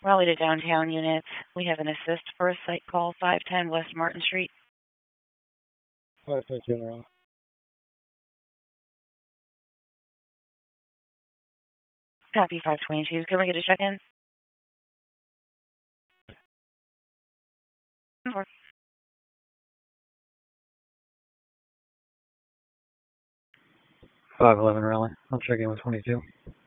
Raleigh to downtown units. We have an assist for a site call 510 West Martin Street. 510 Raleigh. Copy 522. Can we get a check-in? 511 Raleigh. I'll check in with 22.